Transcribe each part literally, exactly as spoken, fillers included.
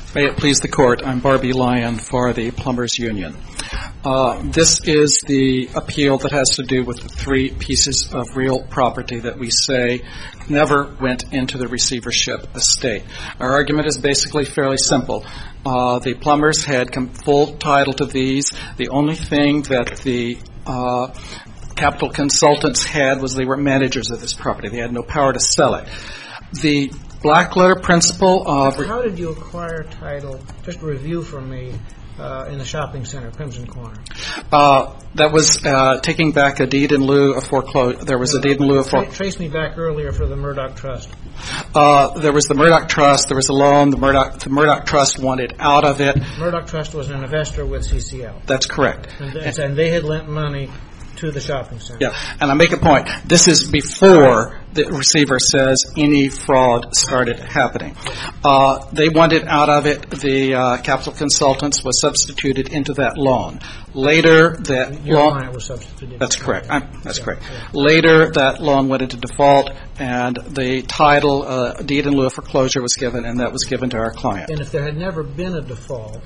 May it please the Court, I'm Barbie Lyon for the Plumbers Union. Uh, this is the appeal that has to do with the three pieces of real property that we say never went into the receivership estate. Our argument is basically fairly simple. Uh, the plumbers had com- full title to these. The only thing that the uh, capital consultants had was they were managers of this property. They had no power to sell it. The black letter principle of... How did you acquire title, just review for me, uh, in the shopping center, Crimson Corner? Uh, that was uh, taking back a deed in lieu of foreclosure. There was a deed in lieu of foreclosure. Trace me back earlier for the Murdoch Trust. Uh, there was the Murdoch Trust. There was a loan. The Murdoch, the Murdoch Trust wanted out of it. Murdoch Trust was an investor with C C L. That's correct. And, th- and they had lent money to the shopping center. Yeah, and I make a point. This is before the receiver says any fraud started happening. Uh, they wanted out of it. The uh, capital consultants was substituted into that loan. Later, that Your loan... client was substituted. That's correct. I'm, that's yeah, correct. Yeah. Later, that loan went into default, and the title, uh, deed in lieu of foreclosure was given, and that was given to our client. And if there had never been a default,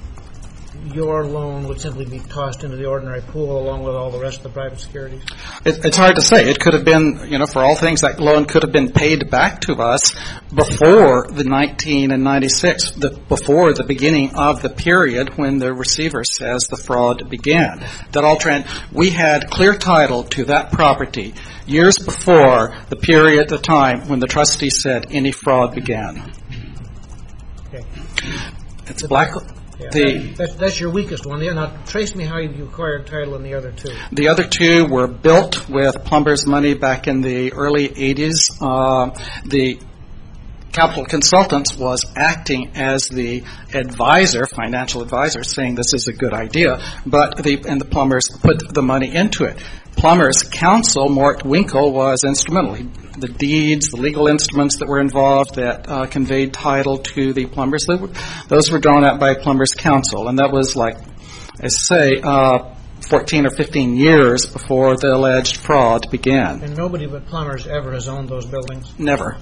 your loan would simply be tossed into the ordinary pool along with all the rest of the private securities? It, it's hard to say. It could have been, you know, for all things, that loan could have been paid back to us before the nineteen and ninety-six, the, before the beginning of the period when the receiver says the fraud began. That all trend, we had clear title to that property years before the period of time when the trustee said any fraud began. Okay. It's black. Yeah, The, that's, that's your weakest one. Now, trace me how you acquired title in the other two. The other two were built with plumbers' money back in the early eighties. Uh, the capital consultants was acting as the advisor, financial advisor, saying this is a good idea, but the and the plumbers put the money into it. Plumbers' counsel, Mort Winkle, was instrumental. He, the deeds, the legal instruments that were involved that uh, conveyed title to the plumbers, were, those were drawn out by plumbers' counsel. And that was like, I say, uh, fourteen or fifteen years before the alleged fraud began. And nobody but plumbers ever has owned those buildings? Never.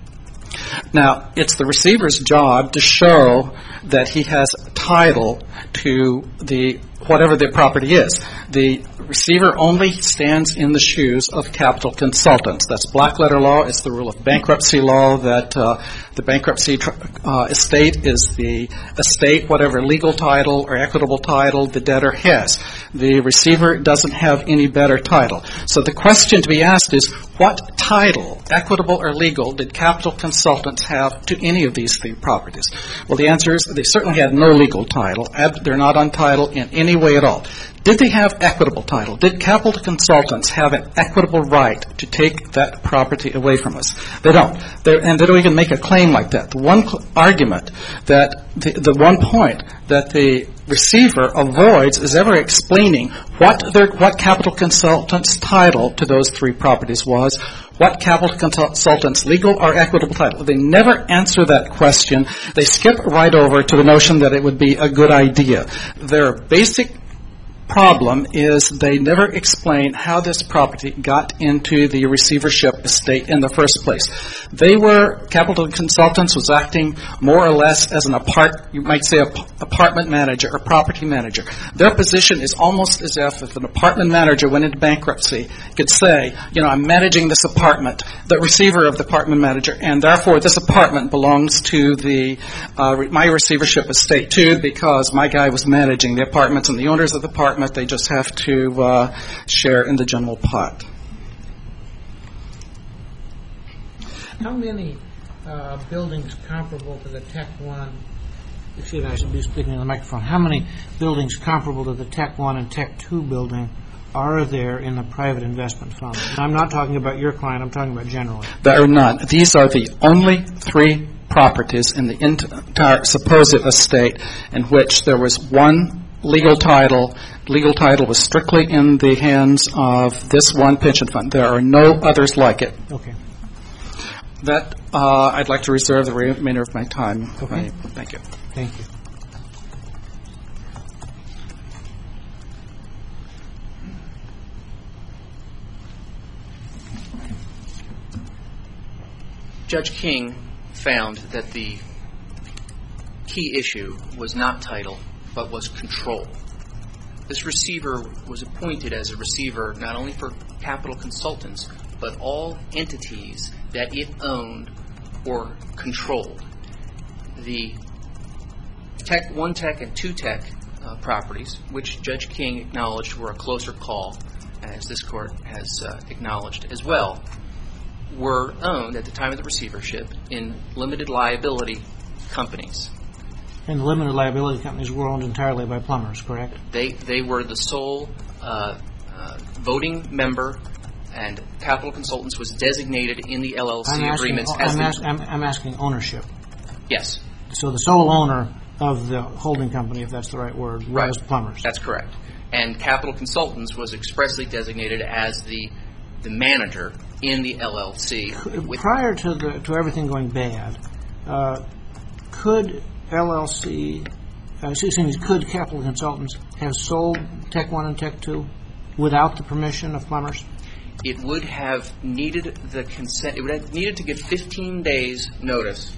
Now, it's the receiver's job to show that he has title to the whatever the property is. The receiver only stands in the shoes of capital consultants. That's black letter law. It's the rule of bankruptcy law that uh, the bankruptcy tr- uh, estate is the estate, whatever legal title or equitable title the debtor has. The receiver doesn't have any better title. So the question to be asked is, what title, equitable or legal, did capital consultants have to any of these three properties? Well, the answer is they certainly had no legal title. They're not on title in any way at all. Did they have equitable title? Did capital consultants have an equitable right to take that property away from us? They don't. They're, and they don't even make a claim like that. The one cl- argument that, the, the one point that the receiver avoids is ever explaining what their, what capital consultants' title to those three properties was, what capital consultants' legal or equitable title. They never answer that question. They skip right over to the notion that it would be a good idea. Their basic problem is they never explain how this property got into the receivership estate in the first place. They were, capital consultants was acting more or less as an apart, you might say, a p- apartment manager or property manager. Their position is almost as if if an apartment manager went into bankruptcy could say, you know, I'm managing this apartment, the receiver of the apartment manager, and therefore this apartment belongs to the uh, re- my receivership estate too, because my guy was managing the apartments and the owners of the apartment, they just have to uh, share in the general pot. How many uh, buildings comparable to the Tech One, excuse me, I should be speaking in the microphone, how many buildings comparable to the Tech One and Tech Two building are there in the private investment fund? And I'm not talking about your client, I'm talking about generally. There are none. These are the only three properties in the entire supposed estate in which there was one legal title. Legal title was strictly in the hands of this one pension fund. There are no others like it. Okay. That uh, I'd like to reserve the remainder of my time. Okay. Thank you. Thank you. Judge King found that the key issue was not title, but was control. This receiver was appointed as a receiver not only for Capital Consultants, but all entities that it owned or controlled. The Tech, One Tech and Two Tech uh, properties, which Judge King acknowledged were a closer call, as this Court has uh, acknowledged as well, were owned at the time of the receivership in limited liability companies. And the limited liability companies were owned entirely by Plumbers, correct? They they were the sole uh, uh, voting member, and Capital Consultants was designated in the L L C I'm asking, agreements I'm, as the, ask, I'm, I'm asking ownership. Yes. So the sole owner of the holding company, if that's the right word, was Right. Plumbers. That's correct. And Capital Consultants was expressly designated as the the manager in the L L C. With Prior to the to everything going bad, uh, could L L C, uh, excuse me, could Capital Consultants have sold Tech One and Tech Two without the permission of Plumbers? It would have needed the consent. It would have needed to give fifteen days notice.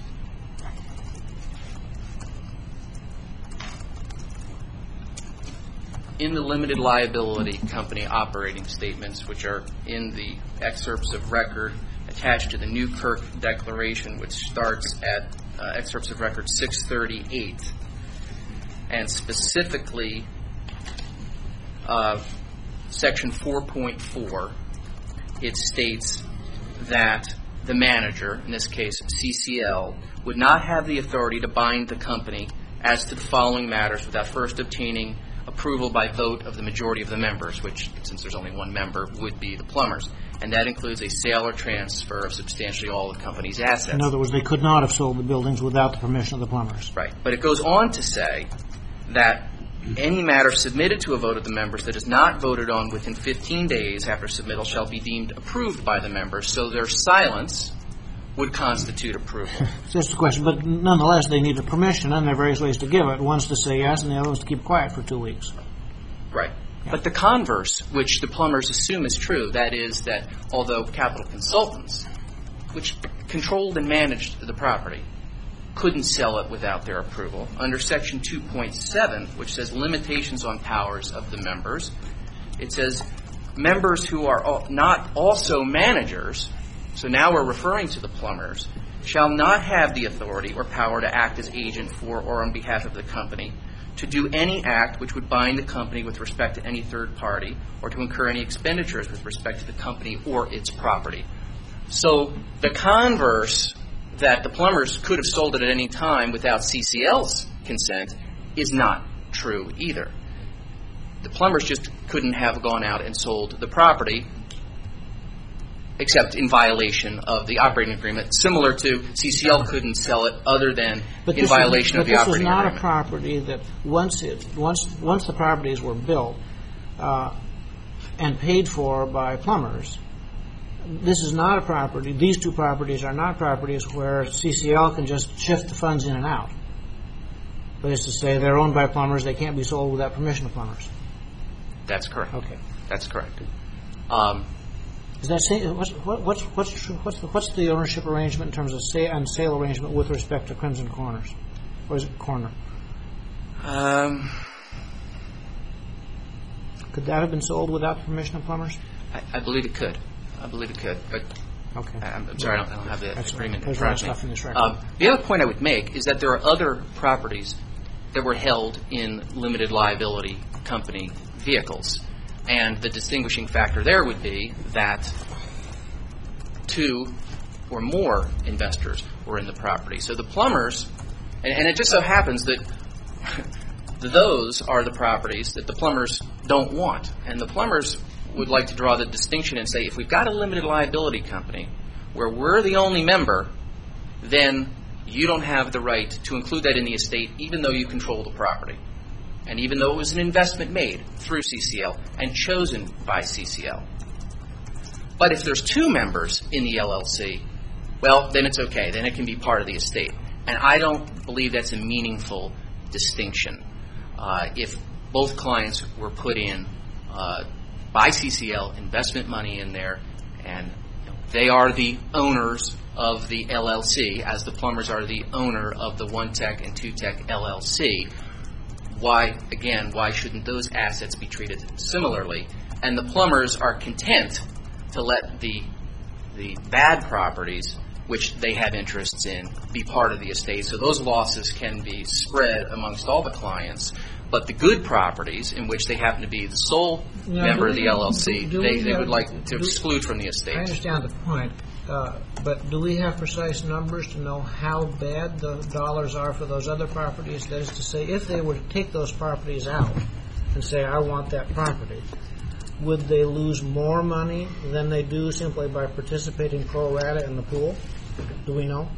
In the limited liability company operating statements, which are in the excerpts of record attached to the Newkirk Declaration, which starts at uh, excerpts of record six thirty-eight, and specifically uh, section four point four, it states that the manager, in this case C C L, would not have the authority to bind the company as to the following matters without first obtaining approval by vote of the majority of the members, which, since there's only one member, would be the Plumbers. And that includes a sale or transfer of substantially all the company's assets. In other words, they could not have sold the buildings without the permission of the Plumbers. Right. But it goes on to say that any matter submitted to a vote of the members that is not voted on within fifteen days after submittal shall be deemed approved by the members, so their silence would constitute approval. That's the question. But nonetheless, they need a permission, and there are various ways to give it. One's to say yes, and the other one's to keep quiet for two weeks. Right. Yeah. But the converse, which the Plumbers assume is true, that is that although Capital Consultants, which controlled and managed the property, couldn't sell it without their approval, under Section two point seven, which says limitations on powers of the members, it says members who are al- not also managers, so now we're referring to the Plumbers, shall not have the authority or power to act as agent for or on behalf of the company, to do any act which would bind the company with respect to any third party, or to incur any expenditures with respect to the company or its property. So the converse, that the Plumbers could have sold it at any time without C C L's consent, is not true either. The Plumbers just couldn't have gone out and sold the property except in violation of the operating agreement, similar to C C L couldn't sell it other than But in violation is, of the operating But agreement. this is not a property that once it once once the properties were built uh, and paid for by Plumbers, this is not a property. These two properties are not properties where C C L can just shift the funds in and out. That is to say, they're owned by Plumbers. They can't be sold without permission of Plumbers. That's correct. Okay. That's correct. Um, Is that say, what's what, what's what's true, what's the, what's the ownership arrangement in terms of sale and sale arrangement with respect to Crimson Corners, or is it Corner? um, Could that have been sold without the permission of Plumbers? I, I believe it could. I believe it could, but Okay. I'm, I'm sorry, I don't, I don't have the That's agreement right. in There's a lot front of of me. stuff in this record. Um, the other point I would make is that there are other properties that were held in limited liability company vehicles, and the distinguishing factor there would be that two or more investors were in the property. So the Plumbers, and, and it just so happens that those are the properties that the Plumbers don't want, and the Plumbers would like to draw the distinction and say, if we've got a limited liability company where we're the only member, then you don't have the right to include that in the estate even though you control the property. And even though it was an investment made through C C L and chosen by C C L. But if there's two members in the L L C, well, then it's okay. Then it can be part of the estate. And I don't believe that's a meaningful distinction. Uh, if both clients were put in uh, by C C L, investment money in there, and you know, they are the owners of the L L C, as the plumbers are the owner of the One Tech and Two Tech L L C. Why, again, why shouldn't those assets be treated similarly? And the plumbers are content to let the the bad properties, which they have interests in, be part of the estate. So those losses can be spread amongst all the clients. But the good properties, in which they happen to be the sole Now, member of we- the L L C, do they, we they have- would like to do- exclude from the estate. I understand the point, uh, but do we have precise numbers to know how bad the dollars are for those other properties? That is to say, if they were to take those properties out and say, I want that property, would they lose more money than they do simply by participating pro rata in the pool? Do we know?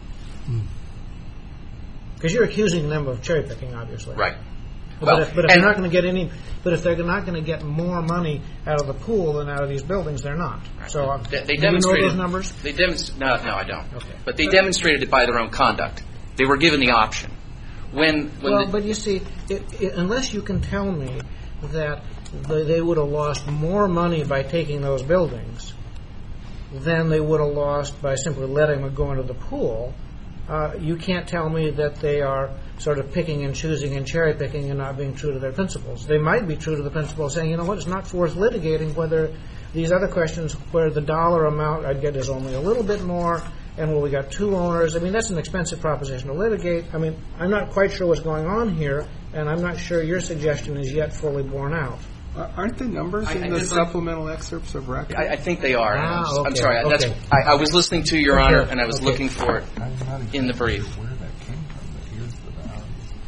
Because you're accusing them of cherry picking, obviously. Right. But Well, if, but if and- they're not going to get any, but if they're not going to get more money out of the pool than out of these buildings, they're not. So, uh, They, they do you know demonstrated those numbers? They demonst- No, no, I don't. Okay. But they demonstrated it by their own conduct. They were given the option. When, when Well, the, but you see, it, it, unless you can tell me that they, they would have lost more money by taking those buildings than they would have lost by simply letting them go into the pool, uh, you can't tell me that they are sort of picking and choosing and cherry picking and not being true to their principles. They might be true to the principle, saying, you know what, it's not worth litigating whether these other questions where the dollar amount I'd get is only a little bit more, and well, we got two owners. I mean, that's an expensive proposition to litigate. I mean, I'm not quite sure what's going on here, and I'm not sure your suggestion is yet fully borne out. Uh, Aren't the numbers I- in I the just- supplemental excerpts of record? I, I think they are. Ah, I'm, I'm okay, sorry. That's, okay. I, I was listening to Your Okay, Honor, and I was okay. looking for it I'm not exactly in the brief. sure where that came from, but here's the value.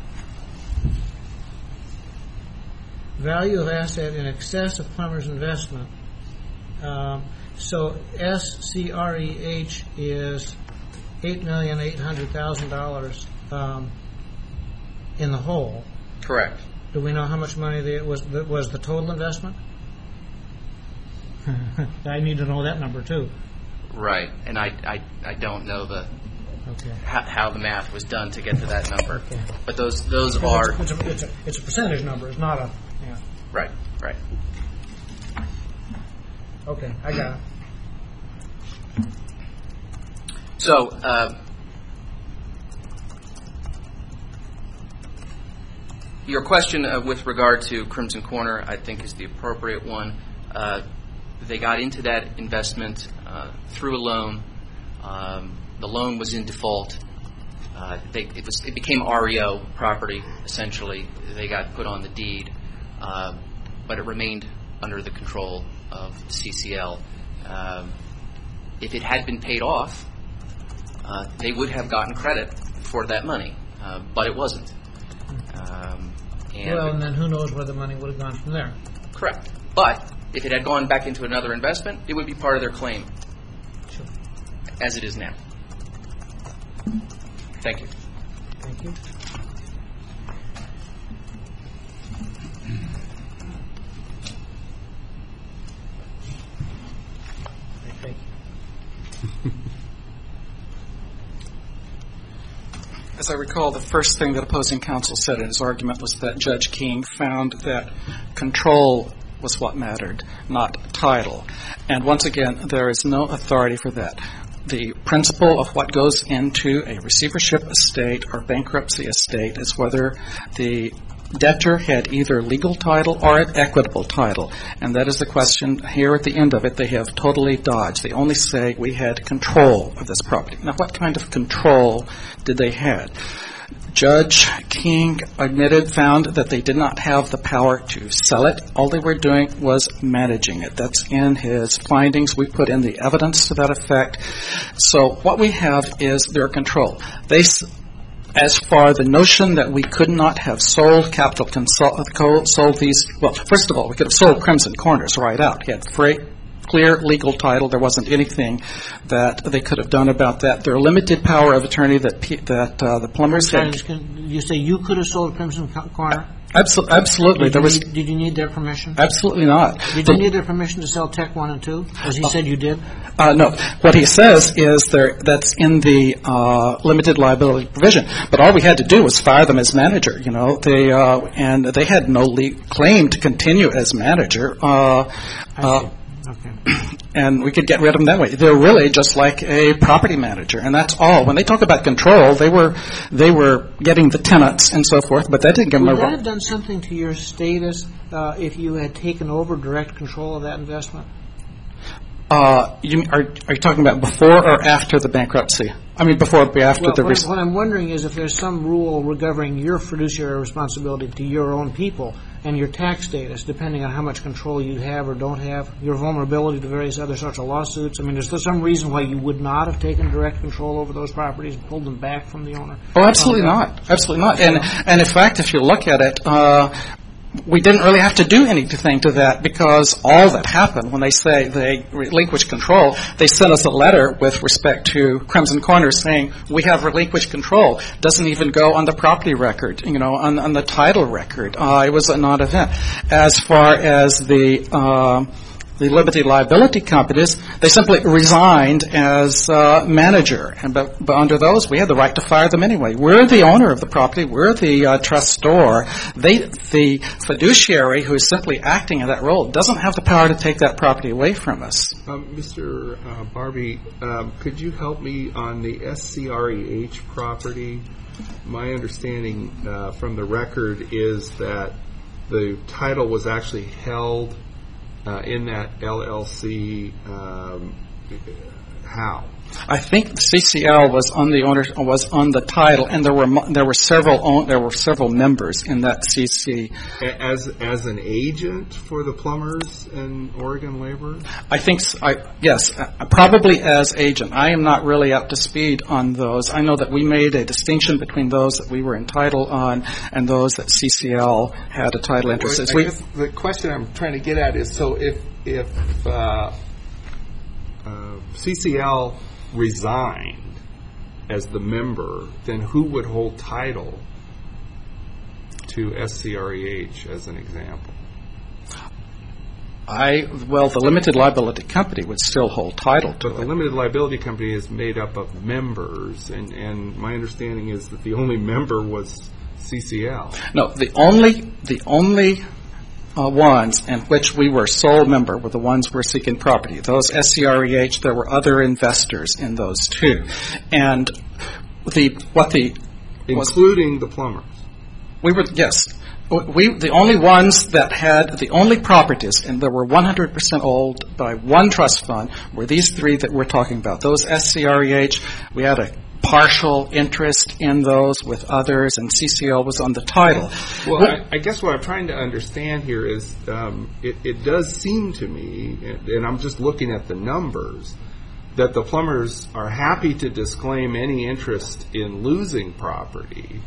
Value of asset in excess of plumber's investment. Um, so S C R E H is eight million eight hundred thousand dollars um, in the hole. Correct. Do we know how much money the, was the, was the total investment? I need to know that number too. Right. And I, I, I don't know the Okay. how, how the math was done to get to that number. Okay. But those those are It's a, it's, a, it's a percentage number. It's not a. Yeah. right. Right. Okay, I got it. So. Uh, Your question uh, with regard to Crimson Corner, I think, is the appropriate one. Uh, they got into that investment uh, through a loan. Um, the loan was in default. Uh, they, it, was, it became R E O property, essentially. They got put on the deed, uh, but it remained under the control of C C L. Um, if it had been paid off, uh, they would have gotten credit for that money, uh, but it wasn't. Um, and Well, and then who knows where the money would have gone from there? correct. But if it had gone back into another investment, it would be part of their claim, Sure. as it is now. Thank you. Thank you. Okay. As I recall, the first thing that opposing counsel said in his argument was that Judge King found that control was what mattered, not title. And once again, there is no authority for that. The principle of what goes into a receivership estate or bankruptcy estate is whether the debtor had either legal title or an equitable title. And that is the question here at the end of it. They have totally dodged. They only say we had control of this property. Now, what kind of control did they have? Judge King admitted, found that they did not have the power to sell it. All they were doing was managing it. That's in his findings. We put in the evidence to that effect. So what we have is their control. They, as far the notion that we could not have sold Capital Consult, sold these, well, first of all, we could have sold Crimson Corners right out. He had freight. Clear legal title. There wasn't anything that they could have done about that. Their limited power of attorney that P, that uh, the plumbers Sorry, had. just can- you say you could have sold Crimson Co- Corner? Absol- absolutely, Did there you, was need, did you need their permission? absolutely not. Did you need their permission to sell Tech One and Two, as he said you did? Uh, no, what he says is there that's in the uh, limited liability provision. But all we had to do was fire them as manager. You know, they uh, and they had no le- claim to continue as manager. Uh, I uh, see. Okay. and we could get rid of them that way. They're really just like a property manager, and that's all. When they talk about control, they were they were getting the tenants and so forth, but that didn't give them Would a that have done something to your status uh, if you had taken over direct control of that investment? Uh, you, are, are you talking about before or after the bankruptcy? I mean, before or after Well, the... what, Res- what I'm wondering is if there's some rule governing your fiduciary responsibility to your own people and your tax status, depending on how much control you have or don't have, your vulnerability to various other sorts of lawsuits. I mean, is there some reason why you would not have taken direct control over those properties and pulled them back from the owner? Oh, absolutely not. Absolutely not. And, and in fact, if you look at it, uh, we didn't really have to do anything to that because all that happened when they say they relinquished control, they sent us a letter with respect to Crimson Corners saying we have relinquished control. Doesn't even go on the property record, you know, on, on the title record. Uh, it was a non-event. As far as the uh, the limited liability companies, they simply resigned as uh, manager. And but, but under those, we had the right to fire them anyway. We're the owner of the property. We're the uh, trustor. They, the fiduciary who is simply acting in that role doesn't have the power to take that property away from us. Um, Mister Uh, Barbie, um, could you help me on the S C R E H property? My understanding uh, from the record is that the title was actually held Uh, in that L L C, um, how? I think the C C L was on the owner was on the title, and there were there were several own, there were several members in that C C. As as an agent for the plumbers and Oregon Labor? I think I yes, uh, probably as agent. I am not really up to speed on those. I know that we made a distinction between those that we were entitled on and those that C C L had a title interest. Well, I guess the question I'm trying to get at is so if if uh, uh, C C L resigned as the member, then who would hold title to S C R E H as an example? I well, the limited liability company would still hold title to But it. the limited liability company is made up of members, and, and my understanding is that the only member was C C L. No, the only the only uh, ones in which we were sole member were the ones who were seeking property. Those S C R E H, there were other investors in those too, and the what the Including the plumbers. we were yes. We, the only ones that had, the only properties, and that were one hundred percent owned by one trust fund, were these three that we're talking about. Those S C R E H, we had a partial interest in those with others, and C C L was on the title. Well, I, I guess what I'm trying to understand here is um, it, it does seem to me, and, and I'm just looking at the numbers, that the plumbers are happy to disclaim any interest in losing property,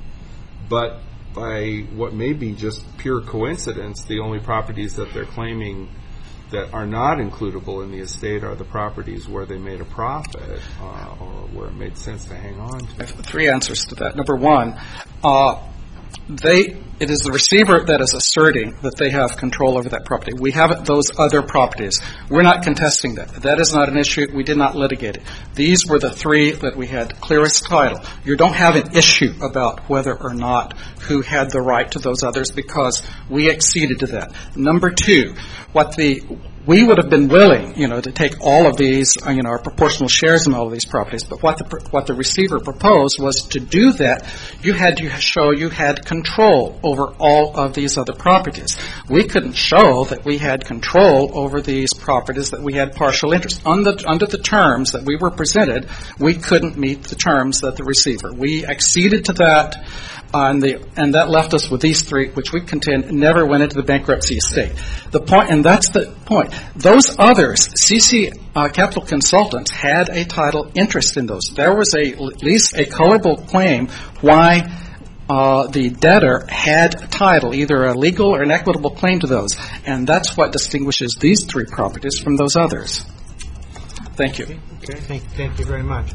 but by what may be just pure coincidence, the only properties that they're claiming that are not includable in the estate are the properties where they made a profit uh, or where it made sense to hang on to. I have three answers to that. Number one, uh, they it is the receiver that is asserting that they have control over that property. We have those other properties. We're not contesting that. That is not an issue. We did not litigate it. These were the three that we had clearest title. You don't have an issue about whether or not who had the right to those others because we acceded to that. Number two, what the we would have been willing, you know, to take all of these, uh, you know, our proportional shares in all of these properties. But what the what the receiver proposed was to do that, you had to show you had control over all of these other properties. We couldn't show that we had control over these properties, that we had partial interest. Under, under the terms that we were presented, we couldn't meet the terms that the receiver. We acceded to that, uh, and, the, and that left us with these three, which we contend never went into the bankruptcy estate. The point, and that's the point. Those others, C C uh, Capital Consultants, had a title interest in those. There was a, at least a colorable claim why uh, the debtor had title, either a legal or an equitable claim to those. And that's what distinguishes these three properties from those others. Thank you. Okay. Thank, thank you very much.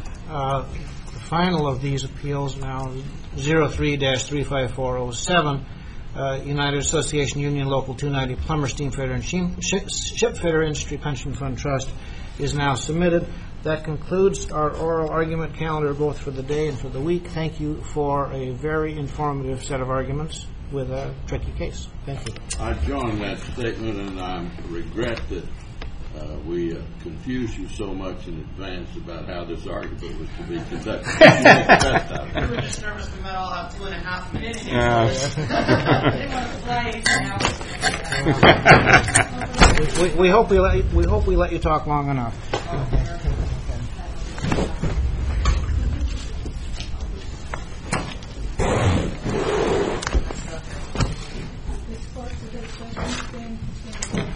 Uh, the final of these appeals now, zero three dash three five four zero seven. Uh, United Association Union Local two ninety Plumber Steam Fitter and Ship, Ship Fitter Industry Pension Fund Trust is now submitted. That concludes our oral argument calendar both for the day and for the week. Thank you for a very informative set of arguments with a tricky case. Thank you. I join that statement, and I regret that uh, we uh, confused you so much in advance about how this argument was to be conducted. You make the best out of it. We were just nervous we might all have two and a half minutes. we, we hope we let you, we hope we let you talk long enough. This court for this session stands adjourned.